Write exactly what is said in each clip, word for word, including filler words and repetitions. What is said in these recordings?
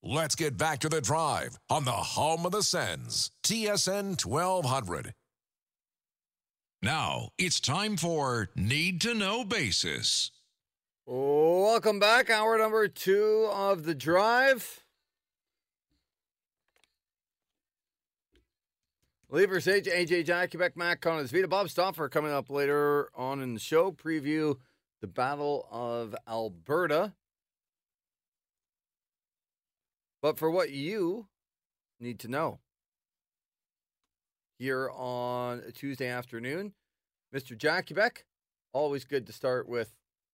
Let's get back to the drive on the home of the Sens, T S N twelve hundred. Now, it's time for Need to Know Basis. Welcome back. Hour number two of the drive. Levers, A J, A J Jack, Quebec, Matt, Connors, Vita, Bob Stauffer coming up later on in the show. Preview the Battle of Alberta. But for what you need to know here on a Tuesday afternoon, Mister Jack Quebec, always good to start with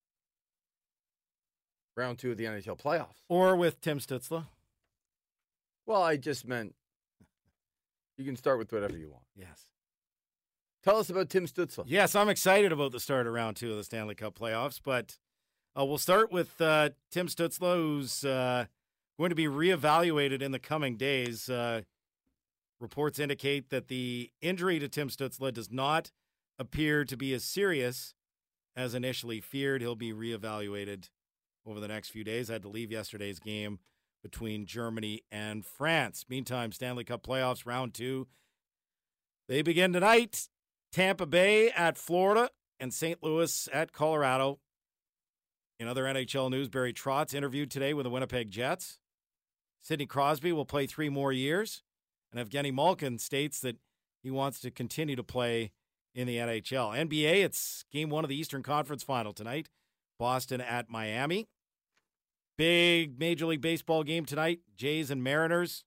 round two of the N H L playoffs. Or with Tim Stützle. Well, I just meant you can start with whatever you want. Yes. Tell us about Tim Stützle. Yes, I'm excited about the start of round two of the Stanley Cup playoffs, but uh, we'll start with uh, Tim Stützle, who's uh, going to be reevaluated in the coming days. Uh, reports indicate that the injury to Tim Stützle does not appear to be as serious as initially feared. He'll be reevaluated over the next few days. I had to leave yesterday's game between Germany and France. Meantime, Stanley Cup playoffs round two. They begin tonight. Tampa Bay at Florida and Saint Louis at Colorado. In other N H L news, Barry Trotz interviewed today with the Winnipeg Jets. Sidney Crosby will play three more years. And Evgeny Malkin states that he wants to continue to play in the N H L. N B A, it's game one of the Eastern Conference Final tonight. Boston at Miami. Big Major League Baseball game tonight. Jays and Mariners.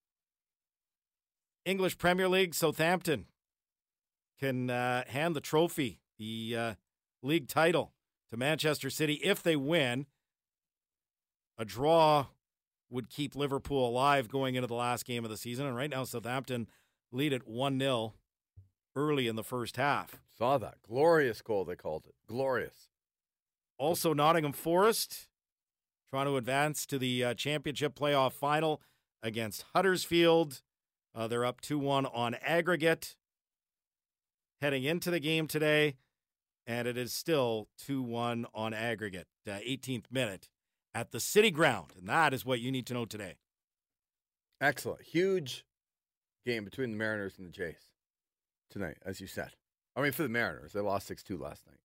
English Premier League, Southampton can uh, hand the trophy, the uh, league title, to Manchester City if they win. A draw would keep Liverpool alive going into the last game of the season. And right now, Southampton lead at one nil early in the first half. Saw that. Glorious goal, they called it. Glorious. Also, Nottingham Forest trying to advance to the uh, championship playoff final against Huddersfield. Uh, they're up two one on aggregate heading into the game today, and it is still two one on aggregate, uh, eighteenth minute at the City Ground, and that is what you need to know today. Excellent. Huge game between the Mariners and the Jays tonight, as you said. I mean, for the Mariners, they lost six two last night.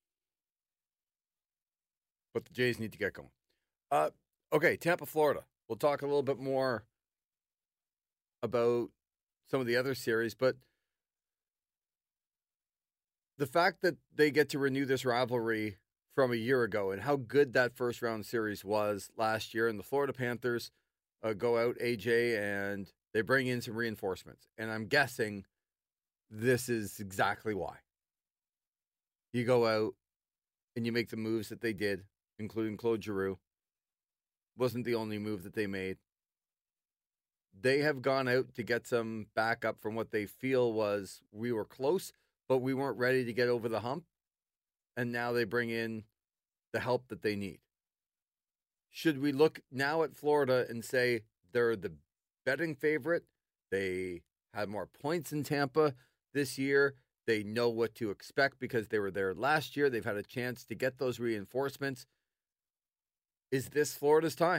But the Jays need to get going. Uh, okay, Tampa, Florida. We'll talk a little bit more about some of the other series, but the fact that they get to renew this rivalry from a year ago and how good that first round series was last year, and the Florida Panthers uh, go out, A J, and they bring in some reinforcements. And I'm guessing this is exactly why. You go out and you make the moves that they did, including Claude Giroux. Wasn't the only move that they made. They have gone out to get some backup from what they feel was we were close, but we weren't ready to get over the hump. And now they bring in the help that they need. Should we look now at Florida and say they're the betting favorite? They had more points in Tampa this year. They know what to expect because they were there last year. They've had a chance to get those reinforcements. Is this Florida's time?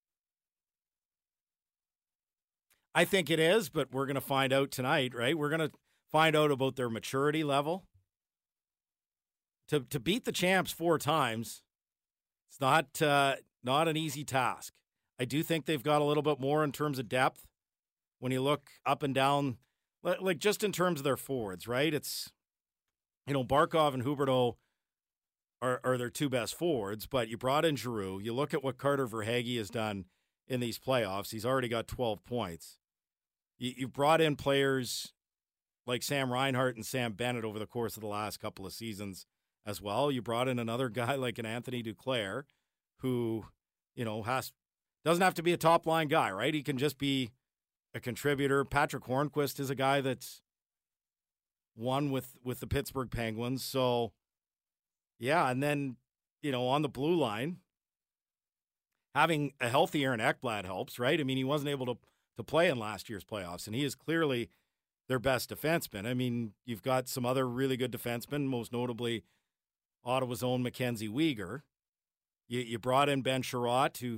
I think it is, but we're going to find out tonight, right? We're going to find out about their maturity level. To to beat the champs four times, it's not uh, not an easy task. I do think they've got a little bit more in terms of depth when you look up and down, like just in terms of their forwards, right? It's, you know, Barkov and Huberdeau are, are their two best forwards, but you brought in Giroux. You look at what Carter Verhaeghe has done in these playoffs. He's already got twelve points. You, you've brought in players like Sam Reinhart and Sam Bennett over the course of the last couple of seasons as well. You brought in another guy like an Anthony Duclair who, you know, has doesn't have to be a top-line guy, right? He can just be a contributor. Patrick Hornquist is a guy that's won with, with the Pittsburgh Penguins. So, yeah, and then, you know, on the blue line, having a healthy Aaron Ekblad helps, right? I mean, he wasn't able to, to play in last year's playoffs, and he is clearly their best defenseman. I mean, you've got some other really good defensemen, most notably Ottawa's own Mackenzie Weegar. You, you brought in Ben Sherratt, who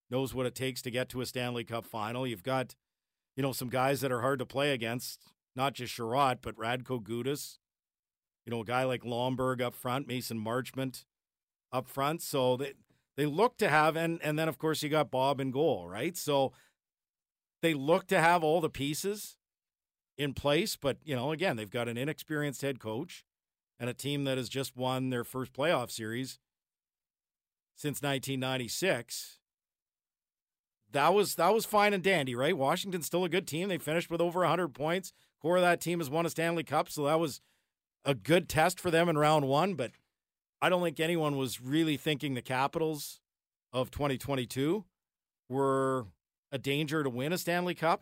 knows what it takes to get to a Stanley Cup final. You've got, you know, some guys that are hard to play against, not just Sherratt, but Radko Gudas. You know, a guy like Lomberg up front, Mason Marchment up front. So they they look to have, and and then of course you got Bob in goal, right? So they look to have all the pieces in place, but you know, again, they've got an inexperienced head coach and a team that has just won their first playoff series since nineteen ninety-six. That was that was fine and dandy, right? Washington's still a good team. They finished with over one hundred points. Core of that team has won a Stanley Cup, so that was a good test for them in round one, but I don't think anyone was really thinking the Capitals of twenty twenty-two were a danger to win a Stanley Cup.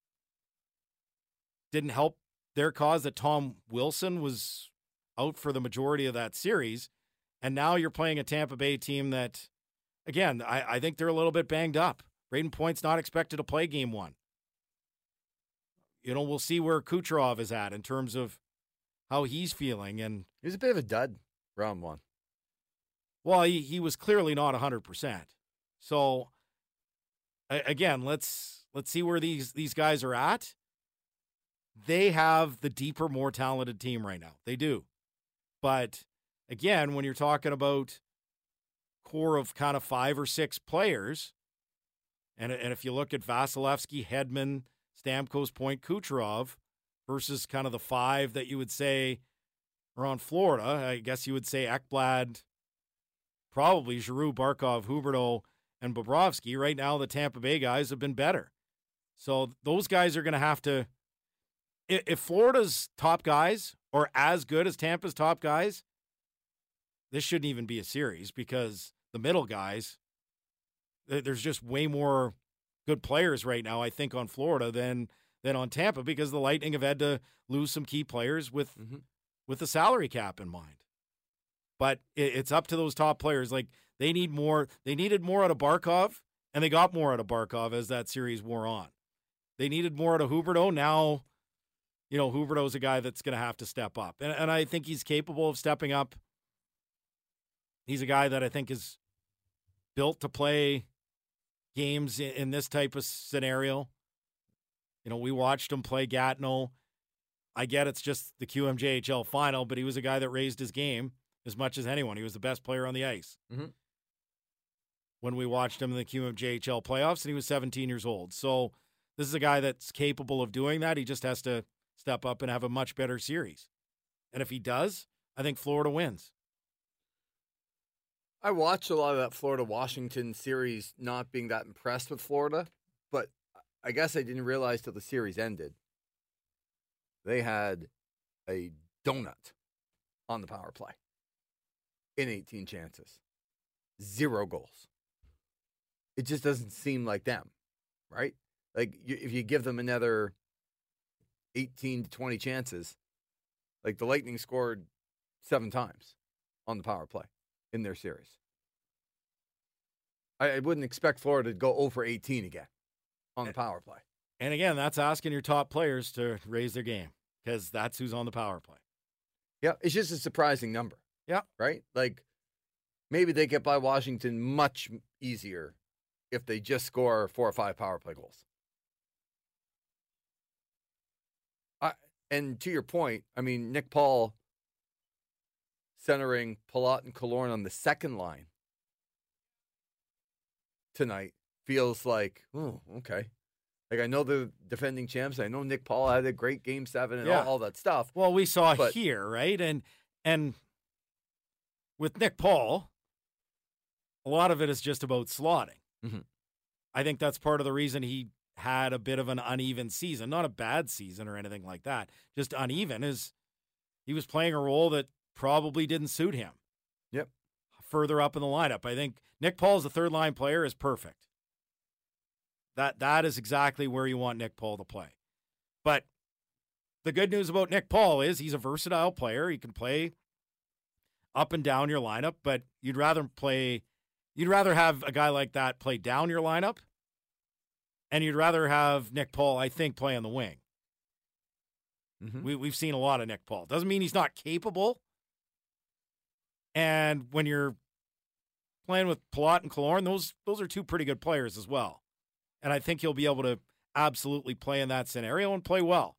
Didn't help their cause that Tom Wilson was out for the majority of that series, and now you're playing a Tampa Bay team that, again, I, I think they're a little bit banged up. Braden Point's not expected to play game one. You know, we'll see where Kucherov is at in terms of how he's feeling. And he was a bit of a dud round one. Well, he, he was clearly not one hundred percent. So, a- again, let's let's see where these, these guys are at. They have the deeper, more talented team right now. They do. But, again, when you're talking about core of kind of five or six players, and, and if you look at Vasilevsky, Hedman, Stamkos, Point, Kucherov, versus kind of the five that you would say are on Florida, I guess you would say Ekblad, probably Giroux, Barkov, Huberdeau, and Bobrovsky. Right now, the Tampa Bay guys have been better. So those guys are going to have to, if Florida's top guys are as good as Tampa's top guys, this shouldn't even be a series because the middle guys, there's just way more good players right now, I think, on Florida than than on Tampa because the Lightning have had to lose some key players with mm-hmm. with the salary cap in mind. But it, it's up to those top players. Like they need more. They needed more out of Barkov, and they got more out of Barkov as that series wore on. They needed more out of Huberdeau. Now, you know, Huberdeau's a guy that's going to have to step up, and, and I think he's capable of stepping up. He's a guy that I think is built to play games in, in this type of scenario. You know, we watched him play Gatineau. I get it's just the Q M J H L final, but he was a guy that raised his game as much as anyone. He was the best player on the ice. Mm-hmm. When we watched him in the Q M J H L playoffs, and he was seventeen years old. So this is a guy that's capable of doing that. He just has to step up and have a much better series. And if he does, I think Florida wins. I watched a lot of that Florida-Washington series, not being that impressed with Florida, but I guess I didn't realize till the series ended. They had a donut on the power play in eighteen chances. Zero goals. It just doesn't seem like them, right? Like, you, if you give them another eighteen to twenty chances, like the Lightning scored seven times on the power play in their series. I, I wouldn't expect Florida to go over eighteen again on the power play. And again, that's asking your top players to raise their game because that's who's on the power play. Yeah, it's just a surprising number. Yeah. Right? Like, maybe they get by Washington much easier if they just score four or five power play goals. I, and to your point, I mean, Nick Paul centering Palat and Killorn on the second line tonight feels like, oh, okay. Like, I know the defending champs. I know Nick Paul had a great game seven and yeah. all, all that stuff. Well, we saw but, here, right? And and with Nick Paul, a lot of it is just about slotting. Mm-hmm. I think that's part of the reason he had a bit of an uneven season. Not a bad season or anything like that. Just uneven is he was playing a role that probably didn't suit him. Yep. Further up in the lineup. I think Nick Paul as the third line player is perfect. That that is exactly where you want Nick Paul to play. But the good news about Nick Paul is he's a versatile player. He can play up and down your lineup, but you'd rather play you'd rather have a guy like that play down your lineup, and you'd rather have Nick Paul, I think, play on the wing. Mm-hmm. We we've seen a lot of Nick Paul. Doesn't mean he's not capable. And when you're playing with Palat and Killorn, those those are two pretty good players as well. And I think he'll be able to absolutely play in that scenario and play well.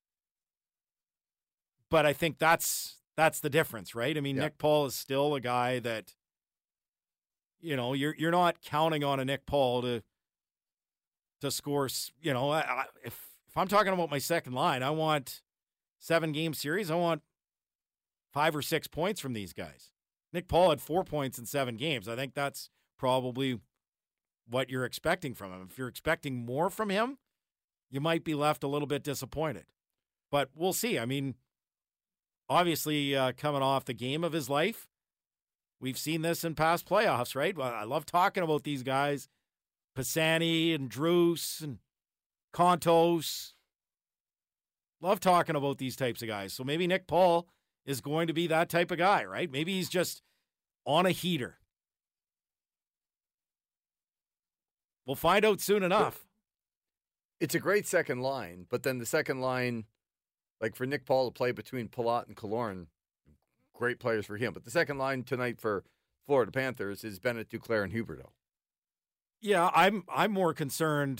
But I think that's that's the difference, right? I mean, yeah. Nick Paul is still a guy that, you know, you're you're not counting on a Nick Paul to to score. You know, I, if if I'm talking about my second line, I want seven game series. I want five or six points from these guys. Nick Paul had four points in seven games. I think that's probably what you're expecting from him. If you're expecting more from him, you might be left a little bit disappointed. But we'll see. I mean, obviously, uh, coming off the game of his life, we've seen this in past playoffs, right? Well, I love talking about these guys, Pisani and Druce and Kontos. Love talking about these types of guys. So maybe Nick Paul is going to be that type of guy, right? Maybe he's just on a heater. We'll find out soon enough. It's a great second line, but then the second line, like for Nick Paul to play between Palat and Killorn, great players for him. But the second line tonight for Florida Panthers is Bennett, Duclair, and Huberdeau. Yeah, I'm I'm more concerned.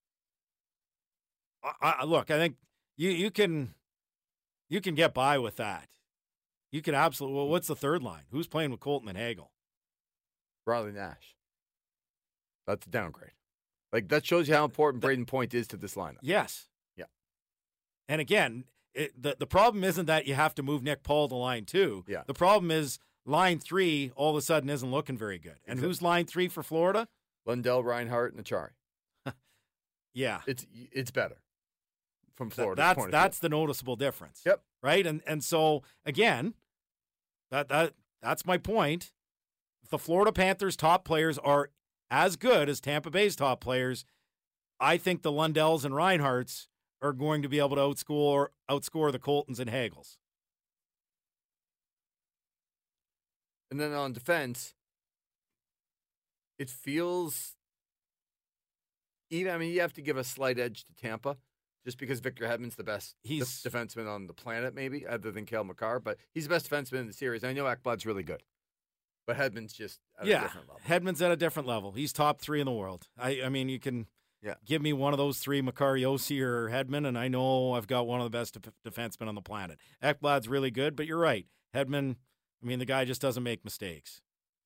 I, I, look, I think you you can you can get by with that. You can absolutely. Well, what's the third line? Who's playing with Colton and Hagel? Riley Nash. That's a downgrade. Like, that shows you how important Braden Point is to this lineup. Yes. Yeah. And again, it, the, the problem isn't that you have to move Nick Paul to line two. Yeah. The problem is line three all of a sudden isn't looking very good. And exactly. Who's line three for Florida? Lundell, Reinhart, and Achari. Yeah. It's it's better from Florida. That, that's that's the noticeable difference. Yep. Right? And and so, again, that that that's my point. If the Florida Panthers' top players are as good as Tampa Bay's top players, I think the Lundells and Reinharts are going to be able to outscore outscore the Coltons and Hagels. And then on defense, it feels even. I mean, you have to give a slight edge to Tampa, just because Victor Hedman's the best he's, def- defenseman on the planet, maybe other than Cale Makar. But he's the best defenseman in the series. I know Ekblad's really good. But Hedman's just at yeah, a different level. Hedman's at a different level. He's top three in the world. I, I mean, you can yeah. give me one of those three, Makar, Josi, or Hedman, and I know I've got one of the best def- defensemen on the planet. Ekblad's really good, but you're right. Hedman, I mean, the guy just doesn't make mistakes.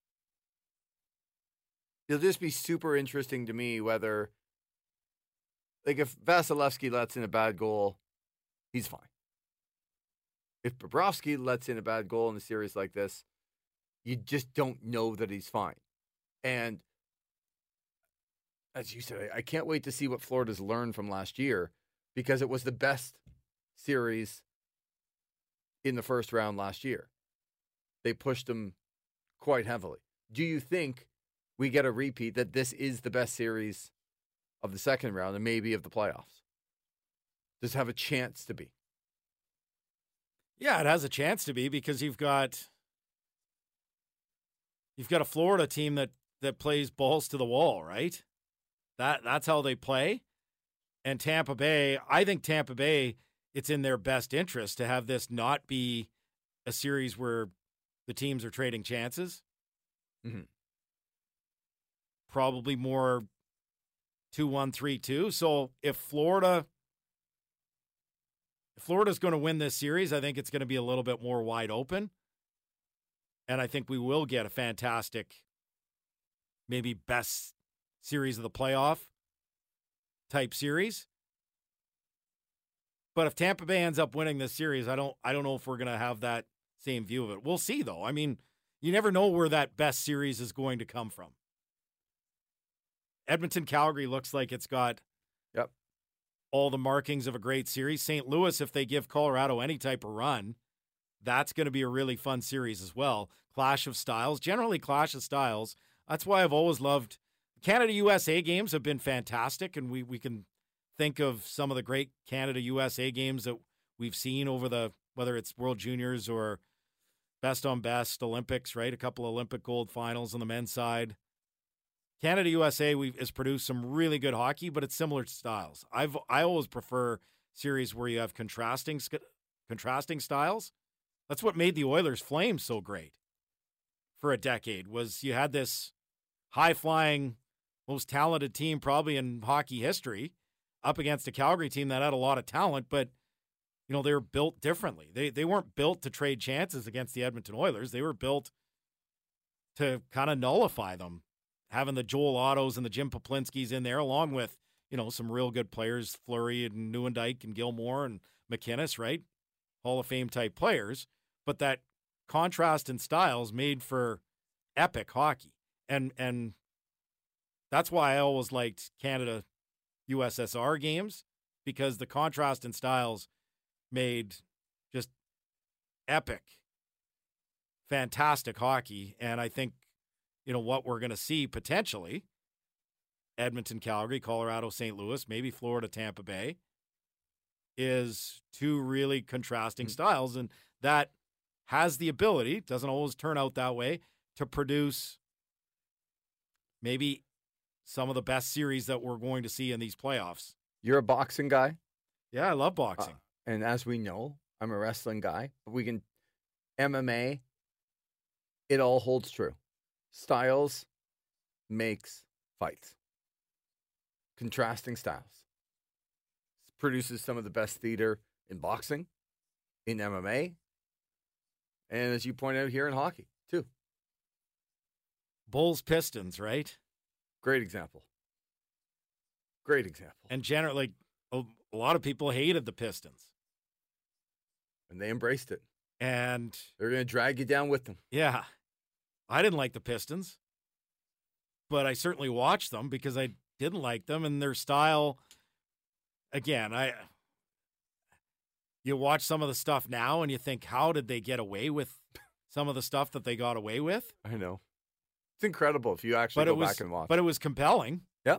It'll just be super interesting to me whether, like, if Vasilevsky lets in a bad goal, he's fine. If Bobrovsky lets in a bad goal in a series like this, you just don't know that he's fine. And as you said, I can't wait to see what Florida's learned from last year, because it was the best series in the first round last year. They pushed them quite heavily. Do you think we get a repeat that this is the best series of the second round and maybe of the playoffs? Does it have a chance to be? Yeah, it has a chance to be, because you've got You've got a Florida team that, that plays balls to the wall, right? That that's how they play. And Tampa Bay, I think Tampa Bay, it's in their best interest to have this not be a series where the teams are trading chances. Mm-hmm. Probably more two one, three two. So if Florida, if Florida's going to win this series, I think it's going to be a little bit more wide open. And I think we will get a fantastic, maybe best series of the playoff type series. But if Tampa Bay ends up winning this series, I don't I don't know if we're going to have that same view of it. We'll see, though. I mean, you never know where that best series is going to come from. Edmonton-Calgary looks like it's got yep. all the markings of a great series. Saint Louis, if they give Colorado any type of run, that's going to be a really fun series as well. Clash of styles, generally clash of styles. That's why I've always loved Canada-U S A games have been fantastic, and we, we can think of some of the great Canada-U S A games that we've seen over the, whether it's World Juniors or best on best, Olympics, right? A couple Olympic gold finals on the men's side. Canada-U S A we've, has produced some really good hockey, but it's similar styles. I've I always prefer series where you have contrasting contrasting styles. That's what made the Oilers Flames so great. for a decade. Was you had this high-flying, most talented team probably in hockey history up against a Calgary team that had a lot of talent, but you know, they were built differently. They they weren't built to trade chances against the Edmonton Oilers. They were built to kind of nullify them, having the Joel Ottos and the Jim Poplinskis in there, along with, you know, some real good players, Fleury and Neuendijk and Gilmore and McInnes, right? Hall of Fame type players. But that contrast in styles made for epic hockey. And and that's why I always liked Canada U S S R games, because the contrast in styles made just epic, fantastic hockey. And I think, you know, what we're going to see potentially, Edmonton, Calgary, Colorado, Saint Louis, maybe Florida, Tampa Bay, is two really contrasting mm-hmm. styles. And that has the ability, doesn't always turn out that way, to produce maybe some of the best series that we're going to see in these playoffs. You're a boxing guy? Yeah, I love boxing. Uh, and as we know, I'm a wrestling guy. We can M M A, it all holds true. Styles makes fights. Contrasting styles. Produces some of the best theater in boxing, in M M A, and as you point out here in hockey, too. Bulls Pistons, right? Great example. Great example. And generally, a, a lot of people hated the Pistons. And they embraced it. And they're going to drag you down with them. Yeah. I didn't like the Pistons, but I certainly watched them because I didn't like them, and their style, again, I you watch some of the stuff now and you think, how did they get away with some of the stuff that they got away with? I know. It's incredible if you actually but go was, back and watch. But it was compelling. Yep.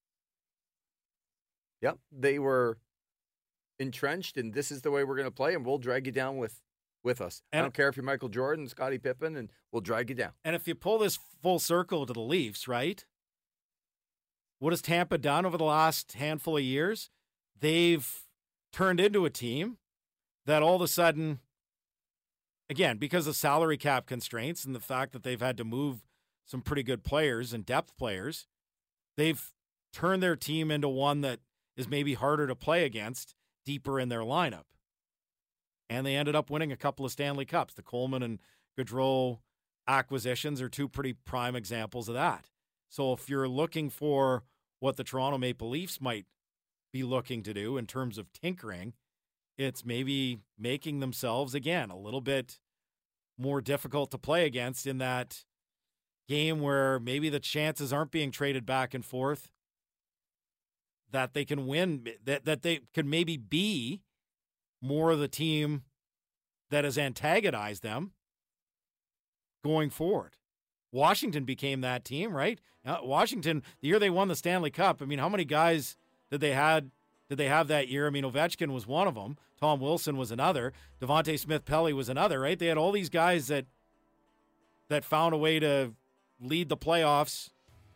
Yep. They were entrenched, and this is the way we're going to play, and we'll drag you down with, with us. And I don't care if you're Michael Jordan, Scottie Pippen, and we'll drag you down. And if you pull this full circle to the Leafs, right? What has Tampa done over the last handful of years? They've turned into a team that all of a sudden, again, because of salary cap constraints and the fact that they've had to move some pretty good players and depth players, they've turned their team into one that is maybe harder to play against deeper in their lineup. And they ended up winning a couple of Stanley Cups. The Coleman and Gaudreau acquisitions are two pretty prime examples of that. So if you're looking for what the Toronto Maple Leafs might be looking to do in terms of tinkering, it's maybe making themselves, again, a little bit more difficult to play against in that game where maybe the chances aren't being traded back and forth, that they can win, that, that they can maybe be more of the team that has antagonized them going forward. Washington became that team, right? Uh, Washington, the year they won the Stanley Cup, I mean, how many guys did they had did they have that year? I mean, Ovechkin was one of them. Tom Wilson was another. Devontae Smith-Pelly was another, right? They had all these guys that that found a way to lead the playoffs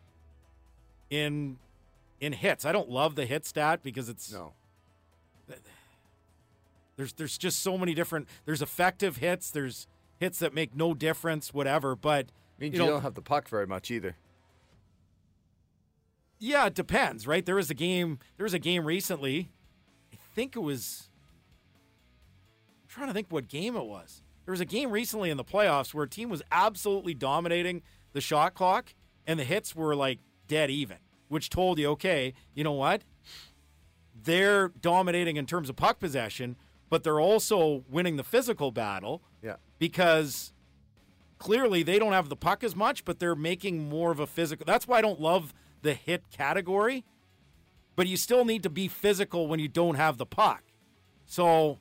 in in hits. I don't love the hit stat because it's no. There's there's just so many different. There's effective hits. There's hits that make no difference, whatever. But means you, you know, don't have the puck very much either. Yeah, it depends, right? There was a game. There was a game recently. I think it was. I'm trying to think what game it was. There was a game recently in the playoffs where a team was absolutely dominating the shot clock, and the hits were like dead even, which told you, okay, you know what? They're dominating in terms of puck possession, but they're also winning the physical battle. Yeah. Because clearly they don't have the puck as much, but they're making more of a physical. That's why I don't love the hit category, but you still need to be physical when you don't have the puck. So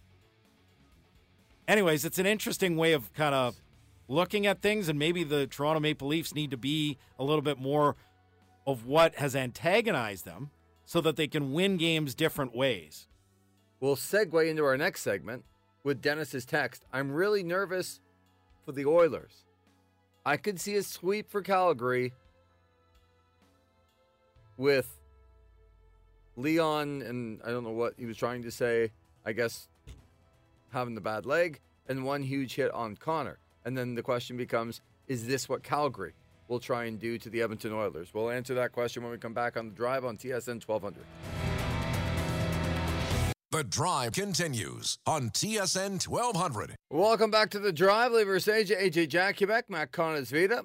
anyways, it's an interesting way of kind of looking at things, and maybe the Toronto Maple Leafs need to be a little bit more of what has antagonized them so that they can win games different ways. We'll segue into our next segment with Dennis's text. I'm really nervous for the Oilers. I could see a sweep for Calgary with Leon, and I don't know what he was trying to say, I guess having the bad leg, and one huge hit on Connor. And then the question becomes, is this what Calgary will try and do to the Edmonton Oilers? We'll answer that question when we come back on The Drive on T S N twelve hundred. The Drive continues on T S N twelve hundred. Welcome back to The Drive. Lee Versace, A J Jakubek, Matt Connesvita.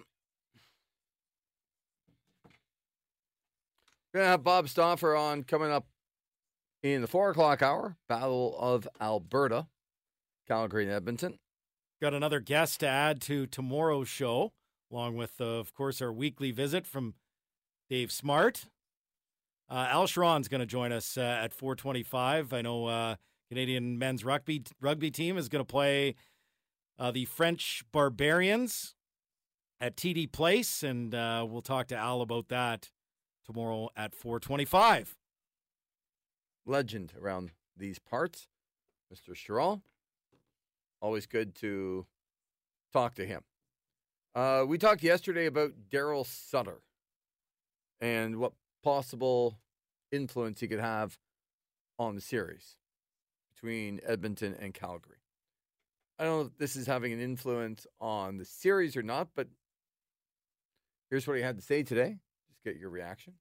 Going to have Bob Stauffer on coming up in the four o'clock hour. Battle of Alberta, Calgary and Edmonton. Got another guest to add to tomorrow's show, along with, uh, of course, our weekly visit from Dave Smart. Uh, Al Sharon's going to join us uh, at four twenty-five. I know uh, Canadian men's rugby rugby team is going to play uh, the French Barbarians at T D Place, and uh, we'll talk to Al about that tomorrow at four twenty-five. Legend around these parts, Mister Sharon. Always good to talk to him. Uh, we talked yesterday about Daryl Sutter and what possible influence he could have on the series between Edmonton and Calgary. I don't know if this is having an influence on the series or not, but here's what he had to say today. Just get your reaction.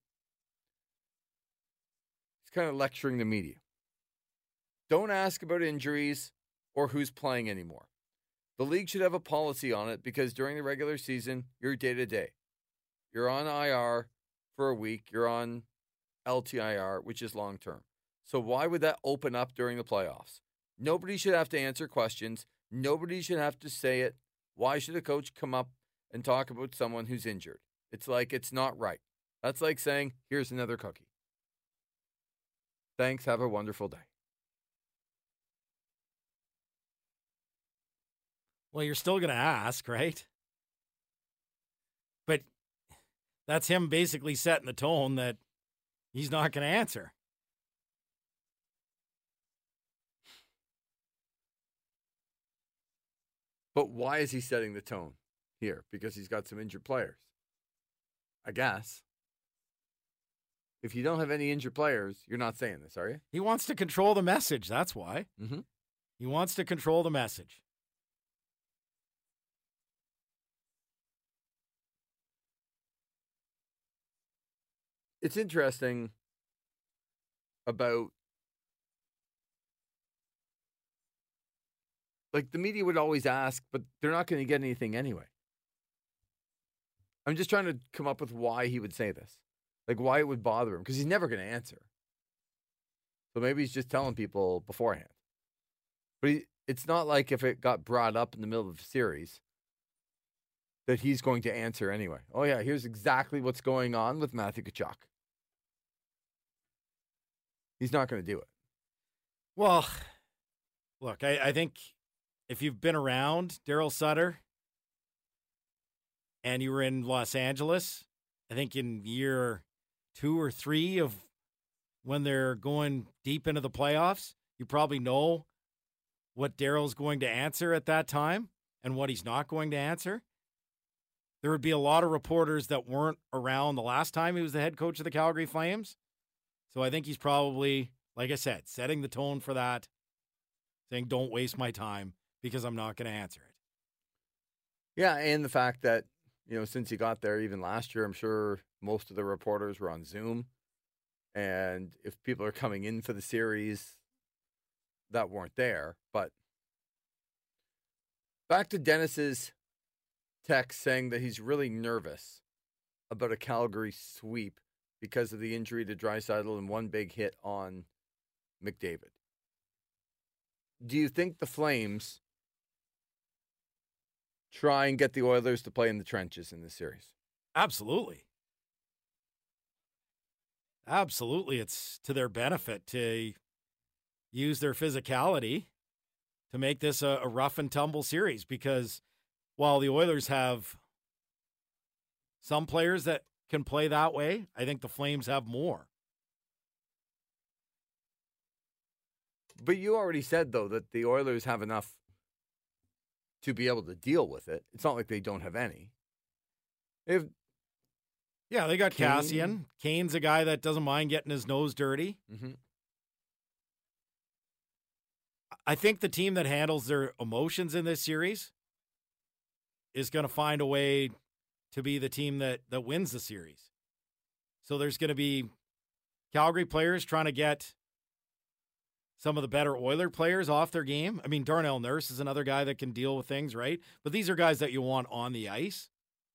He's kind of lecturing the media. Don't ask about injuries or who's playing anymore. The league should have a policy on it because during the regular season, you're day-to-day. You're on I R for a week. You're on L T I R, which is long-term. So why would that open up during the playoffs? Nobody should have to answer questions. Nobody should have to say it. Why should a coach come up and talk about someone who's injured? It's like it's not right. That's like saying, here's another cookie. Thanks. Have a wonderful day. Well, you're still going to ask, right? But that's him basically setting the tone that he's not going to answer. But why is he setting the tone here? Because he's got some injured players. I guess. If you don't have any injured players, you're not saying this, are you? He wants to control the message. That's why. Mm-hmm. He wants to control the message. It's interesting about, like, the media would always ask, but they're not going to get anything anyway. I'm just trying to come up with why he would say this. Like, why it would bother him, because he's never going to answer. So maybe he's just telling people beforehand. But he, it's not like if it got brought up in the middle of the series that he's going to answer anyway. Oh, yeah, here's exactly what's going on with Matthew Tkachuk. He's not going to do it. Well, look, I, I think if you've been around Daryl Sutter and you were in Los Angeles, I think in year two or three of when they're going deep into the playoffs, you probably know what Daryl's going to answer at that time and what he's not going to answer. There would be a lot of reporters that weren't around the last time he was the head coach of the Calgary Flames. So I think he's probably, like I said, setting the tone for that, saying, don't waste my time because I'm not going to answer it. Yeah, and the fact that, you know, since he got there, even last year, I'm sure most of the reporters were on Zoom. And if people are coming in for the series that weren't there. But back to Dennis's text saying that he's really nervous about a Calgary sweep because of the injury to Draisaitl and one big hit on McDavid. Do you think the Flames try and get the Oilers to play in the trenches in this series? Absolutely. Absolutely. It's to their benefit to use their physicality to make this a, a rough and tumble series, because while the Oilers have some players that can play that way, I think the Flames have more. But you already said, though, that the Oilers have enough to be able to deal with it. It's not like they don't have any. If Yeah, they got Kane. Cassian. Kane's a guy that doesn't mind getting his nose dirty. Mm-hmm. I think the team that handles their emotions in this series is going to find a way to be the team that that wins the series. So there's going to be Calgary players trying to get some of the better Oiler players off their game. I mean, Darnell Nurse is another guy that can deal with things, right? But these are guys that you want on the ice.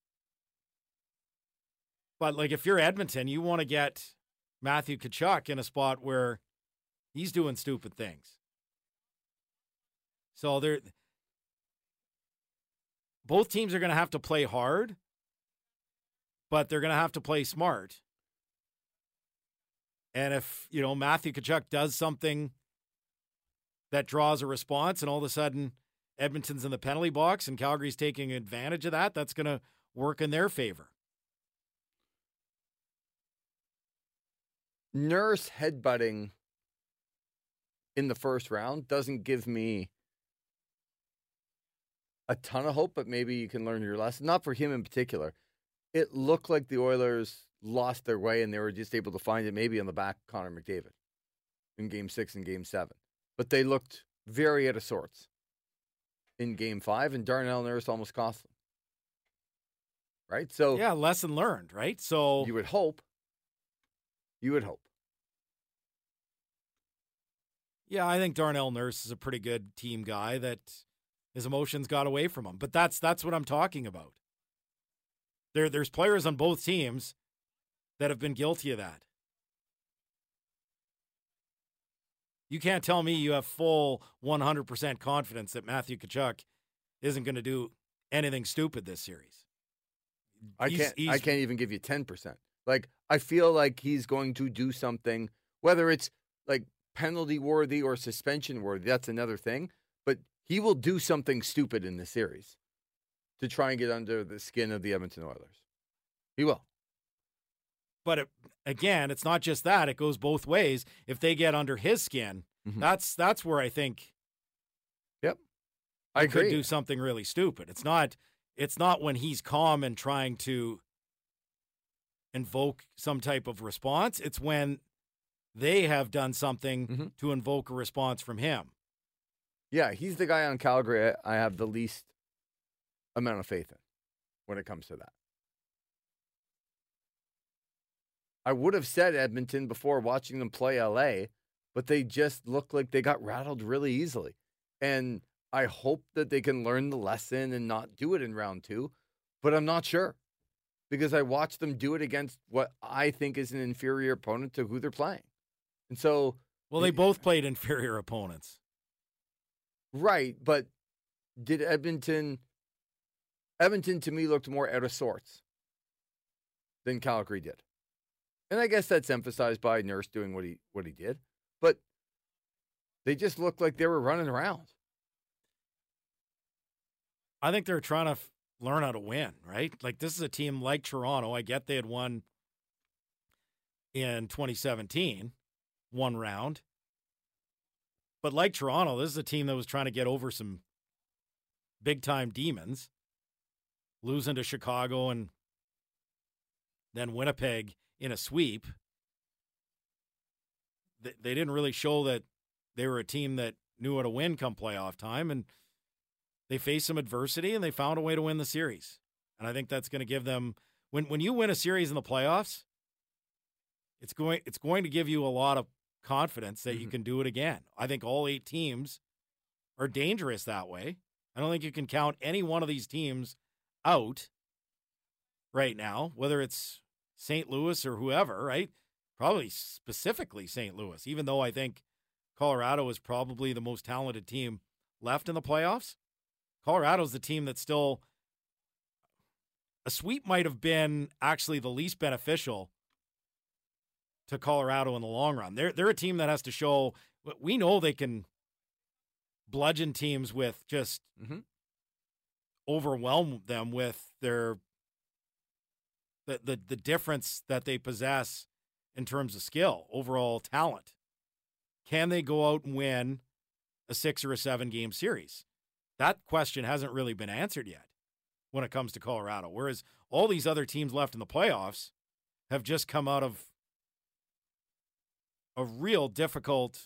But, like, if you're Edmonton, you want to get Matthew Tkachuk in a spot where he's doing stupid things. So they're both teams are going to have to play hard, but they're going to have to play smart. And if, you know, Matthew Tkachuk does something that draws a response and all of a sudden Edmonton's in the penalty box and Calgary's taking advantage of that, that's going to work in their favor. Nurse headbutting in the first round doesn't give me a ton of hope, but maybe you can learn your lesson. Not for him in particular. It looked like the Oilers lost their way and they were just able to find it maybe on the back of Connor McDavid in game six and game seven. But they looked very out of sorts in game five, and Darnell Nurse almost cost them. Right? So yeah, lesson learned, right? So you would hope. You would hope. Yeah, I think Darnell Nurse is a pretty good team guy that his emotions got away from him. But that's that's what I'm talking about. There, there's players on both teams that have been guilty of that. You can't tell me you have full one hundred percent confidence that Matthew Tkachuk isn't going to do anything stupid this series. I He's- can't. he's- I can't even give you ten percent. Like, I feel like he's going to do something, whether it's like penalty worthy or suspension worthy. That's another thing. But he will do something stupid in the series to try and get under the skin of the Edmonton Oilers. He will. But it, again, it's not just that; it goes both ways. If they get under his skin, Mhm. that's that's where I think Yep. I he could agree. do something really stupid. It's not it's not when he's calm and trying to invoke some type of response. It's when they have done something Mhm. to invoke a response from him. Yeah, he's the guy on Calgary I I have the least amount of faith in when it comes to that. I would have said Edmonton before watching them play L A, but they just look like they got rattled really easily. And I hope that they can learn the lesson and not do it in round two, but I'm not sure because I watched them do it against what I think is an inferior opponent to who they're playing. And so, Well, they both played inferior opponents. right, but did Edmonton, Edmonton to me looked more out of sorts than Calgary did. And I guess that's emphasized by Nurse doing what he what he did. But they just looked like they were running around. I think they're trying to f- learn how to win, right? Like, this is a team like Toronto. I get they had won in twenty seventeen, one round. But like Toronto, this is a team that was trying to get over some big-time demons, losing to Chicago and then Winnipeg in a sweep. They, they didn't really show that they were a team that knew how to win come playoff time, and they faced some adversity, and they found a way to win the series. And I think that's going to give them when when you win a series in the playoffs, it's going it's going to give you a lot of confidence that you Mhm. can do it again. I think all eight teams are dangerous that way. I don't think you can count any one of these teams out right now, whether it's Saint Louis or whoever, right? Probably specifically Saint Louis, even though I think Colorado is probably the most talented team left in the playoffs. Colorado's the team that's still a sweep might have been actually the least beneficial to Colorado in the long run. They're they're a team that has to show we know they can bludgeon teams with just Mhm. overwhelm them with their the, the the difference that they possess in terms of skill, overall talent. Can they go out and win a six or a seven game series? That question hasn't really been answered yet when it comes to Colorado. Whereas all these other teams left in the playoffs have just come out of a real difficult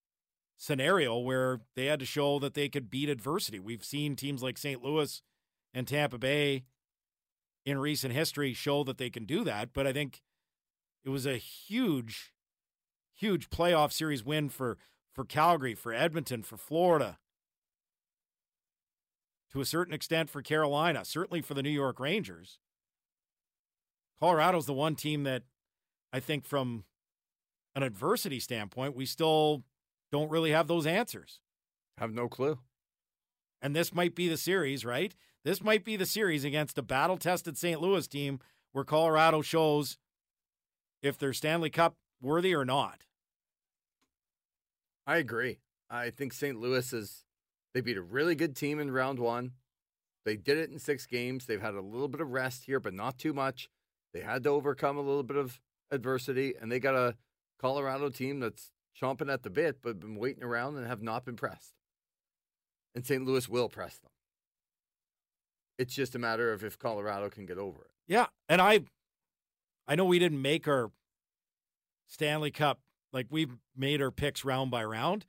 scenario where they had to show that they could beat adversity. We've seen teams like Saint Louis and Tampa Bay in recent history show that they can do that. But I think it was a huge, huge playoff series win for, for Calgary, for Edmonton, for Florida, to a certain extent for Carolina, certainly for the New York Rangers. Colorado's the one team that I think from an adversity standpoint, we still don't really have those answers. Have no clue. And this might be the series, right? This might be the series against a battle-tested Saint Louis team where Colorado shows if they're Stanley Cup worthy or not. I agree. I think Saint Louis is, they beat a really good team in round one. They did it in six games. They've had a little bit of rest here, but not too much. They had to overcome a little bit of adversity, and they got a Colorado team that's chomping at the bit, but been waiting around and have not been pressed. And Saint Louis will press them. It's just a matter of if Colorado can get over it. Yeah, and I I know we didn't make our Stanley Cup, like we made our picks round by round.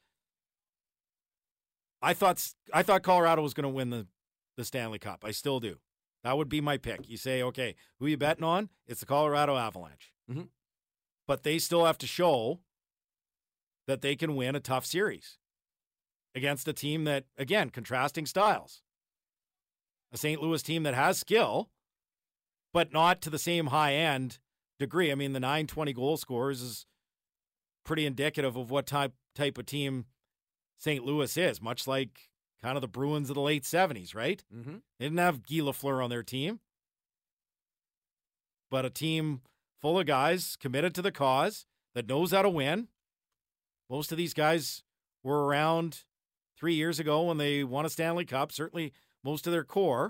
I thought I thought Colorado was going to win the, the Stanley Cup. I still do. That would be my pick. You say, okay, who are you betting on? It's the Colorado Avalanche. Mm-hmm. But they still have to show that they can win a tough series against a team that, again, contrasting styles. A Saint Louis team that has skill, but not to the same high-end degree. I mean, the nine twenty goal scorers is pretty indicative of what type type of team Saint Louis is, much like kind of the Bruins of the late seventies, right? Mm-hmm. They didn't have Guy Lafleur on their team, but a team full of guys committed to the cause that knows how to win. Most of these guys were around three years ago when they won a Stanley Cup, certainly most of their core.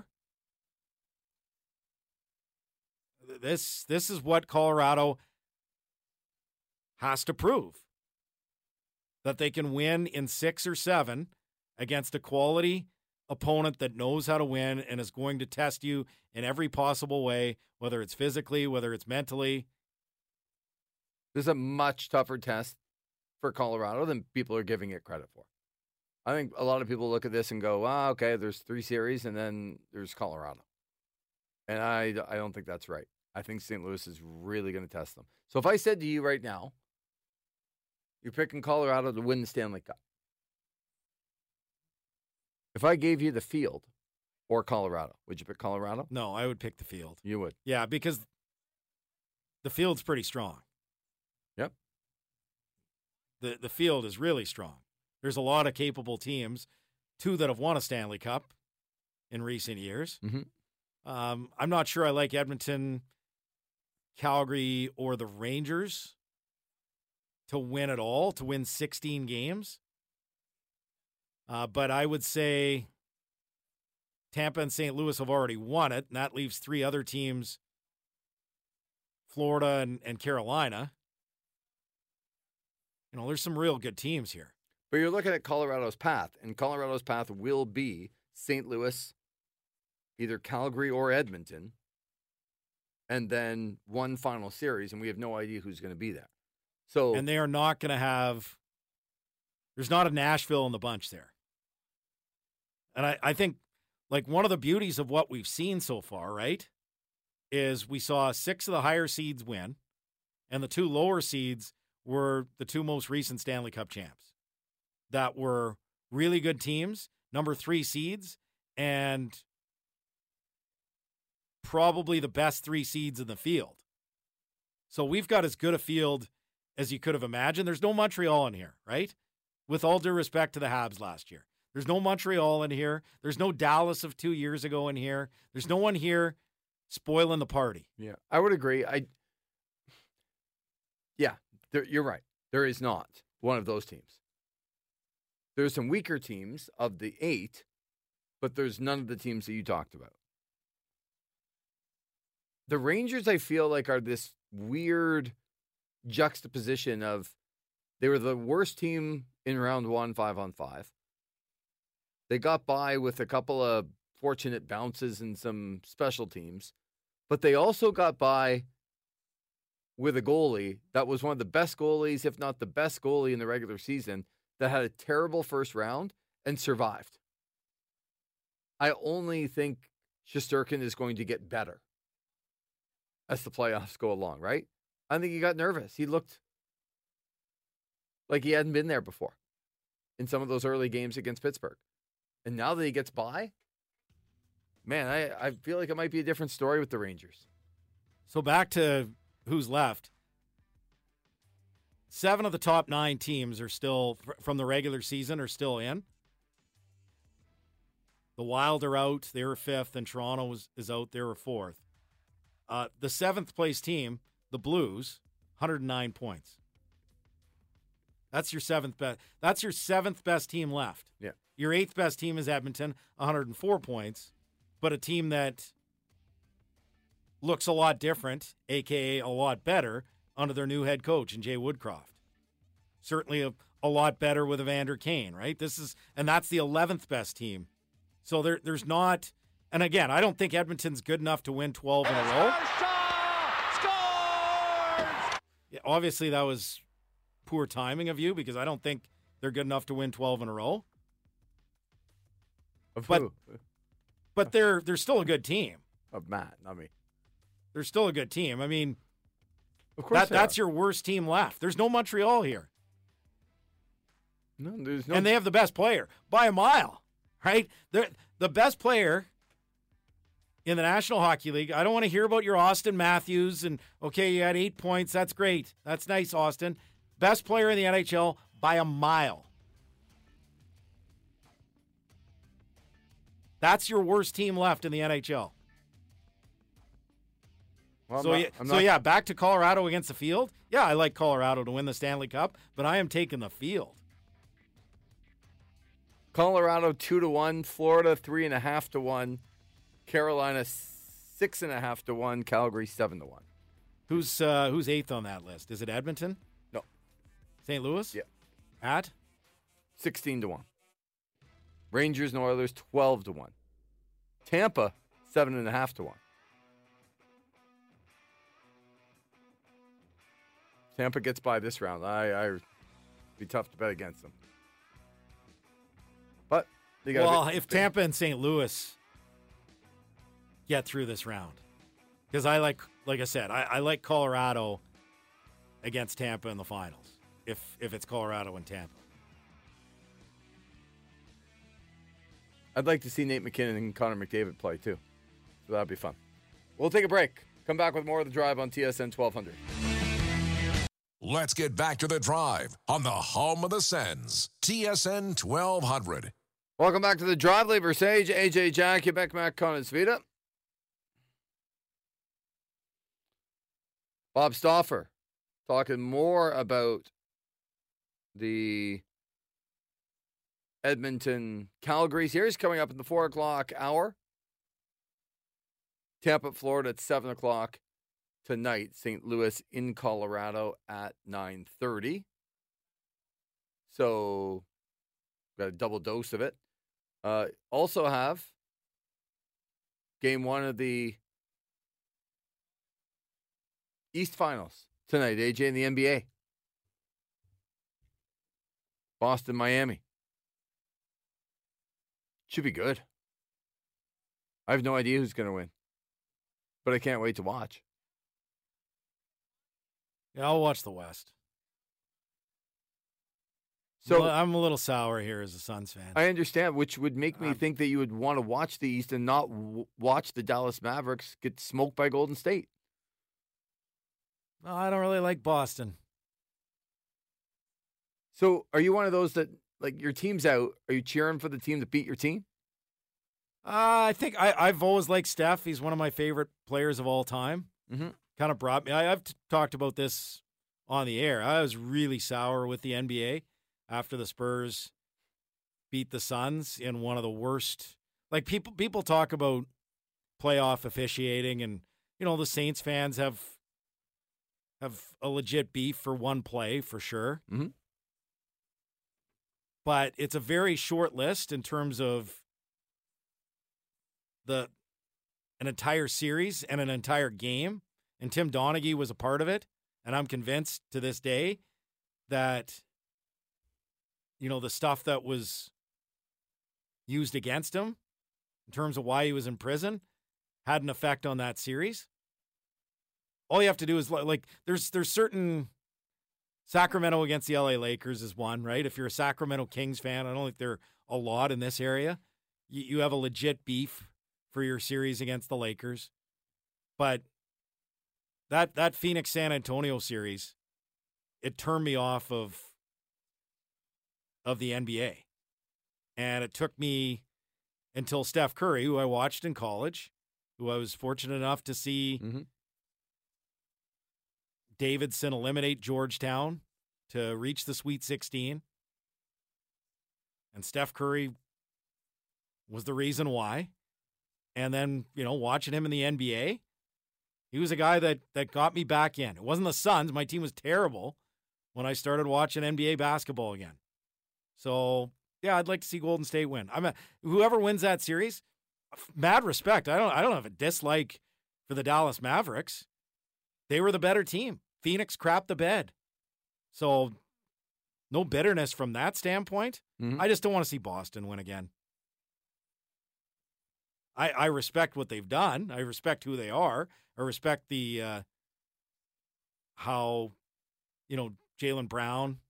This, this is what Colorado has to prove, that they can win in six or seven against a quality opponent that knows how to win and is going to test you in every possible way, whether it's physically, whether it's mentally. This is a much tougher test for Colorado than people are giving it credit for. I think a lot of people look at this and go, ah, okay, there's three series and then there's Colorado. And I, I don't think that's right. I think Saint Louis is really going to test them. So if I said to you right now, you're picking Colorado to win the Stanley Cup. If I gave you the field or Colorado, would you pick Colorado? No, I would pick the field. You would? Yeah, because the field's pretty strong. Yep. The the field is really strong. There's a lot of capable teams, two that have won a Stanley Cup in recent years. Mm-hmm. Um, I'm not sure I like Edmonton, Calgary, or the Rangers to win it all, to win sixteen games. Uh, but I would say Tampa and Saint Louis have already won it, and that leaves three other teams, Florida and, and Carolina. You know, there's some real good teams here. But you're looking at Colorado's path, and Colorado's path will be Saint Louis, either Calgary or Edmonton, and then one final series, and we have no idea who's going to be there. So, and they are not going to have, there's not a Nashville in the bunch there. And I, I think, like, one of the beauties of what we've seen so far, right, is we saw six of the higher seeds win, and the two lower seeds were the two most recent Stanley Cup champs that were really good teams, number three seeds, and probably the best three seeds in the field. So we've got as good a field as you could have imagined. There's no Montreal in here, right? With all due respect to the Habs last year. There's no Montreal in here. There's no Dallas of two years ago in here. There's no one here spoiling the party. Yeah, I would agree. I, yeah, there, you're right. There is not one of those teams. There's some weaker teams of the eight, but there's none of the teams that you talked about. The Rangers, I feel like, are this weird juxtaposition of they were the worst team in round one, five on five. They got by with a couple of fortunate bounces and some special teams, but they also got by with a goalie that was one of the best goalies, if not the best goalie in the regular season, that had a terrible first round and survived. I only think Shesterkin is going to get better as the playoffs go along, right? I think he got nervous. He looked like he hadn't been there before in some of those early games against Pittsburgh. And now that he gets by, man, I, I feel like it might be a different story with the Rangers. So back to who's left. Seven of the top nine teams are still, from the regular season, are still in. The Wild are out. They were fifth, and Toronto was, is out. They were fourth. Uh, the seventh place team, the Blues, one hundred nine points. That's your seventh best. That's your seventh best team left. Yeah. Your eighth best team is Edmonton, one hundred four points, but a team that looks a lot different, a k a a lot better, under their new head coach, in Jay Woodcroft. Certainly a, a lot better with Evander Kane, right? This is, and that's the eleventh best team. So there, there's not, and again, I don't think Edmonton's good enough to win twelve in a row. Yeah, obviously, that was poor timing of you because I don't think they're good enough to win twelve in a row. Of but, who? But they're they're still a good team. Of Matt, not me. They're still a good team. I mean, of course that, that's are. your worst team left. There's no Montreal here. No, there's no. And they have the best player by a mile, right? They're, the best player in the National Hockey League. I don't want to hear about your Austin Matthews and, okay, you had eight points. That's great. That's nice, Austin. Best player in the N H L by a mile. That's your worst team left in the N H L. Well, so, I'm not, yeah, I'm so not, yeah, back to Colorado against the field. Yeah, I like Colorado to win the Stanley Cup, but I am taking the field. Colorado two to one, Florida three and a half to one, Carolina six and a half to one, Calgary seven to one. Who's uh, who's eighth on that list? Is it Edmonton? No. Saint Louis? Yeah. At? sixteen to one. Rangers and Oilers twelve to one. Tampa seven and a half to one. Tampa gets by this round. I, I be tough to bet against them. But they got. Well, if Tampa and Saint Louis get through this round, because I like, like I said, I, I like Colorado against Tampa in the finals. If if it's Colorado and Tampa, I'd like to see Nate McKinnon and Connor McDavid play too, so that'd be fun. We'll take a break. Come back with more of The Drive on T S N twelve hundred. Let's get back to The Drive on the home of the Sens, T S N twelve hundred. Welcome back to The Drive. Lee Versage, A J Jack, Quebec, Matt Connesvita. Bob Stauffer talking more about the Edmonton Calgary series coming up in the four o'clock hour. Tampa, Florida at seven o'clock tonight. Saint Louis in Colorado at nine thirty. So, got a double dose of it. Uh, also have game one of the East Finals tonight, A J, in the N B A. Boston, Miami. Should be good. I have no idea who's going to win, but I can't wait to watch. yeah, I'll watch the West. So Well, I'm a little sour here as a Suns fan. I understand, which would make me Um, think that you would want to watch the East and not w- watch the Dallas Mavericks get smoked by Golden State. no, I don't really like Boston. So are you one of those that, like, your team's out, are you cheering for the team that beat your team? Uh, I think I, I've always liked Steph. He's one of my favorite players of all time. Mm-hmm. Kind of brought me. I, I've t- talked about this on the air. I was really sour with the N B A after the Spurs beat the Suns in one of the worst. Like people, people talk about playoff officiating, and you know the Saints fans have have a legit beef for one play for sure. Mhm. But it's a very short list in terms of the an entire series and an entire game. And Tim Donaghy was a part of it. And I'm convinced to this day that, you know, the stuff that was used against him in terms of why he was in prison, had an effect on that series. All you have to do is like there's there's certain Sacramento against the L A Lakers is one, right? If you're a Sacramento Kings fan, I don't think there are a lot in this area. You, you have a legit beef for your series against the Lakers. But that that Phoenix San Antonio series, it turned me off of of the N B A. And it took me until Steph Curry, who I watched in college, who I was fortunate enough to see Mm-hmm. Davidson eliminate Georgetown to reach the Sweet sixteen. And Steph Curry was the reason why. And then, you know, watching him in the N B A, he was a guy that that got me back in. It wasn't the Suns. My team was terrible when I started watching N B A basketball again. So, yeah, I'd like to see Golden State win. I'm a, whoever wins that series, mad respect. I don't I don't have a dislike for the Dallas Mavericks. They were the better team. Phoenix crapped the bed. So, no bitterness from that standpoint. Mm-hmm. I just don't want to see Boston win again. I, I respect what they've done. I respect who they are. I respect the uh, how, you know, Jaylen Brown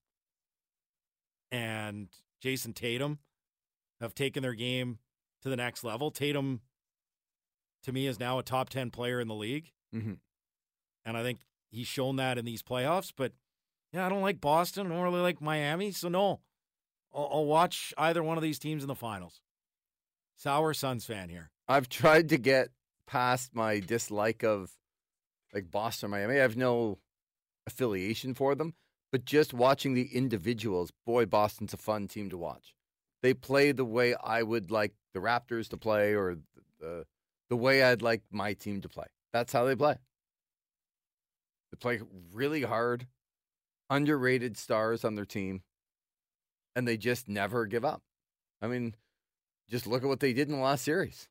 and Jason Tatum have taken their game to the next level. Tatum, to me, is now a top ten player in the league. Mm-hmm. And I think he's shown that in these playoffs. But, yeah, I don't like Boston. I don't really like Miami. So, no, I'll, I'll watch either one of these teams in the finals. Sour Suns fan here. I've tried to get past my dislike of like Boston, Miami. I have no affiliation for them, but just watching the individuals, boy, Boston's a fun team to watch. They play the way I would like the Raptors to play, or the the, the way I'd like my team to play. That's how they play. They play really hard, underrated stars on their team, and they just never give up. I mean, just look at what they did in the last series.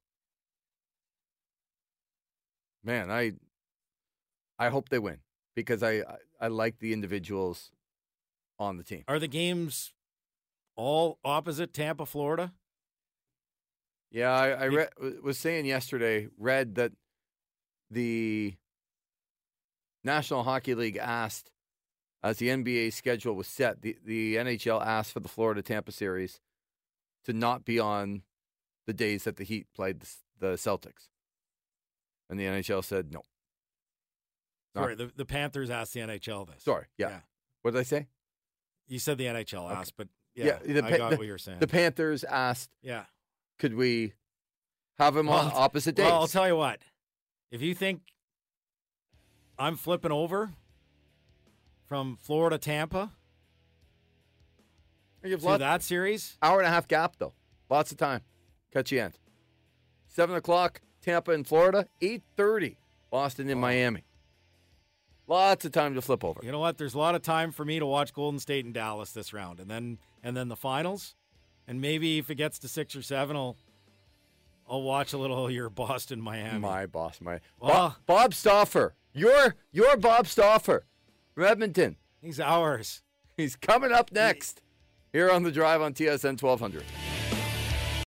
Man, I I hope they win because I, I, I like the individuals on the team. Are the games all opposite Tampa, Florida? Yeah, I, I read, was saying yesterday, read that the National Hockey League asked, as the N B A schedule was set, the, the N H L asked for the Florida-Tampa series to not be on the days that the Heat played the, the Celtics. And the N H L said no. Not, Sorry, the, the Panthers asked the N H L this. sorry, yeah. Yeah. What did I say? You said the N H L Okay. asked, but yeah, Yeah, the I Pa- got the- what you're saying. The Panthers asked, yeah. could we have them on Well, opposite days? Well, I'll tell you what. If you think I'm flipping over from Florida, Tampa you have to lots, that series, hour and a half gap, though. Lots of time. Catch you end. seven o'clock, Tampa in Florida. eight thirty, Boston in Miami. Lots of time to flip over. you know what? There's a lot of time for me to watch Golden State and Dallas this round, and then and then the finals, and maybe if it gets to six or seven, I'll I'll watch a little of your Boston, Miami. My boss, my Well- Bob, Bob Stauffer. Your your Bob Stauffer from Edmonton. He's ours. He's coming up next here on The Drive on T S N twelve hundred.